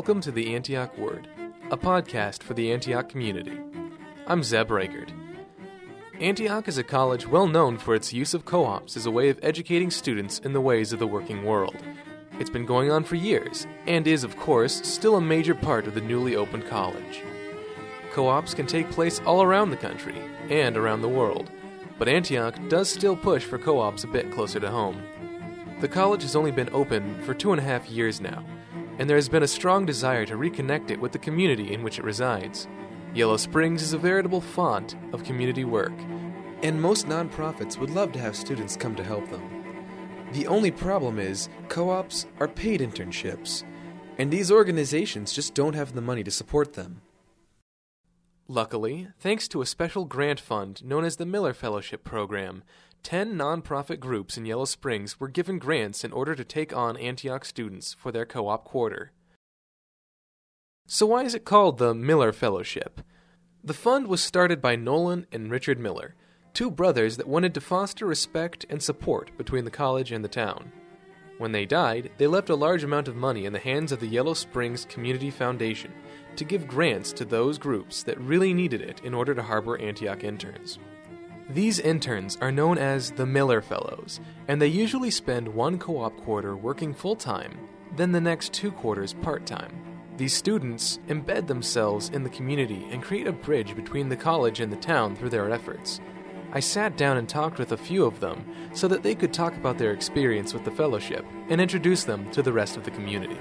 Welcome to the Antioch Word, a podcast for the Antioch community. I'm Zeb Reichert. Antioch is a college well known for its use of co-ops as a way of educating students in the ways of the working world. It's been going on for years, and is, of course, still a major part of the newly opened college. Co-ops can take place all around the country, and around the world, but Antioch does still push for co-ops a bit closer to home. The college has only been open for 2.5 years now, and there has been a strong desire to reconnect it with the community in which it resides. Yellow Springs is a veritable font of community work, and most nonprofits would love to have students come to help them. The only problem is co-ops are paid internships, and these organizations just don't have the money to support them. Luckily, thanks to a special grant fund known as the Miller Fellowship Program, 10 nonprofit groups in Yellow Springs were given grants in order to take on Antioch students for their co-op quarter. So why is it called the Miller Fellowship? The fund was started by Nolan and Richard Miller, two brothers that wanted to foster respect and support between the college and the town. When they died, they left a large amount of money in the hands of the Yellow Springs Community Foundation to give grants to those groups that really needed it in order to harbor Antioch interns. These interns are known as the Miller Fellows, and they usually spend one co-op quarter working full-time, then the next 2 quarters part-time. These students embed themselves in the community and create a bridge between the college and the town through their efforts. I sat down and talked with a few of them so that they could talk about their experience with the fellowship and introduce them to the rest of the community.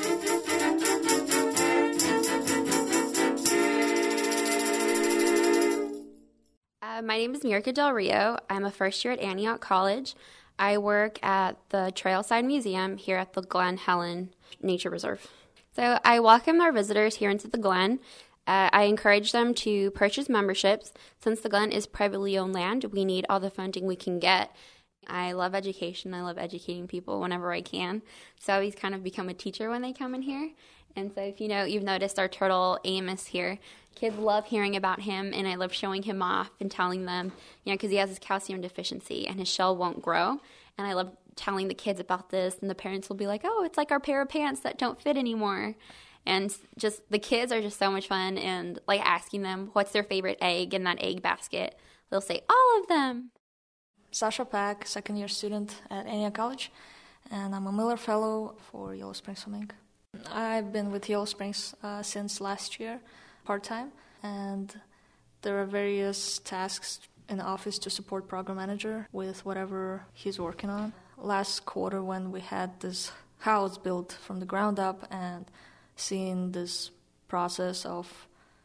My name is Mirka Del Rio. I'm a first year at Antioch College. I work at the Trailside Museum here at the Glen Helen Nature Reserve. So I welcome our visitors here into the Glen. I encourage them to purchase memberships. Since the Glen is privately owned land, we need all the funding we can get. I love education. I love educating people whenever I can. So I always kind of become a teacher when they come in here. And so if you've noticed our turtle Amos here. Kids love hearing about him, and I love showing him off and telling them, because he has his calcium deficiency and his shell won't grow. And I love telling the kids about this, and the parents will be like, oh, it's like our pair of pants that don't fit anymore. And just the kids are just so much fun, and like asking them what's their favorite egg in that egg basket. They'll say, all of them. Sasha Pack, second-year student at Antioch College, and I'm a Miller Fellow for Yellow Springs Swimming. I've been with Yellow Springs since last year, part-time, and there are various tasks in the office to support program manager with whatever he's working on. Last quarter when we had this house built from the ground up and seeing this process of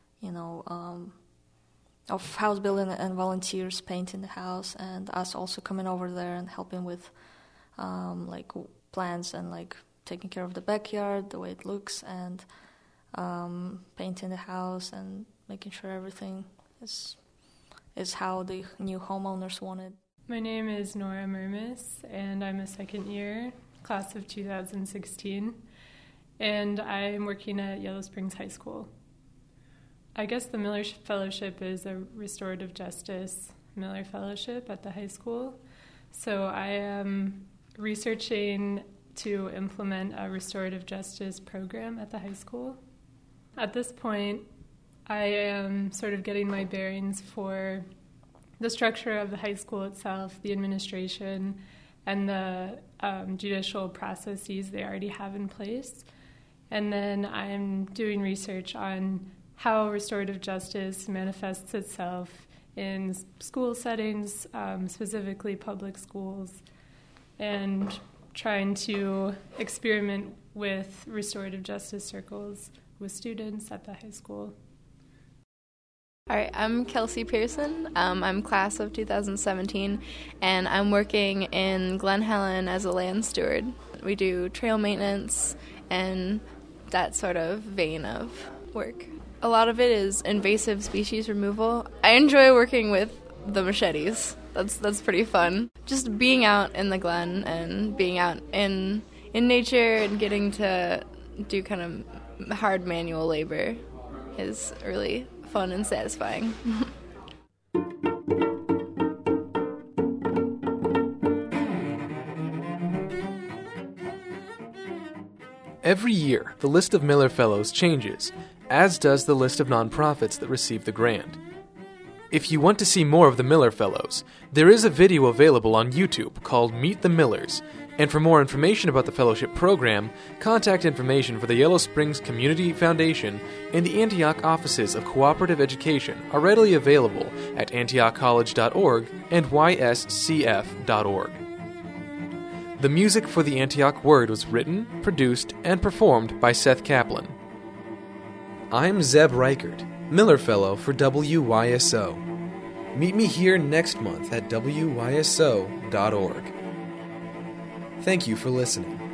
house building and volunteers painting the house, and us also coming over there and helping with plants and taking care of the backyard, the way it looks, and painting the house and making sure everything is how the new homeowners want it. My name is Nora Mermis, and I'm a second year, class of 2016, and I'm working at Yellow Springs High School. I guess the Miller Fellowship is a restorative justice Miller Fellowship at the high school. So I am researching to implement a restorative justice program at the high school. At this point, I am sort of getting my bearings for the structure of the high school itself, the administration, and the judicial processes they already have in place. And then I'm doing research on how restorative justice manifests itself in school settings, specifically public schools, and trying to experiment with restorative justice circles with students at the high school. All right, I'm Kelsey Pearson. I'm class of 2017, and I'm working in Glen Helen as a land steward. We do trail maintenance and that sort of vein of work. A lot of it is invasive species removal. I enjoy working with the machetes. That's pretty fun. Just being out in the Glen and being out in nature and getting to do kind of hard manual labor is really fun and satisfying. Every year, the list of Miller Fellows changes, as does the list of nonprofits that receive the grant. If you want to see more of the Miller Fellows, there is a video available on YouTube called Meet the Millers, and for more information about the fellowship program, contact information for the Yellow Springs Community Foundation and the Antioch offices of Cooperative Education are readily available at antiochcollege.org and yscf.org. The music for the Antioch Word was written, produced, and performed by Seth Kaplan. I'm Zeb Reichert, Miller Fellow for WYSO. Meet me here next month at wyso.org. Thank you for listening.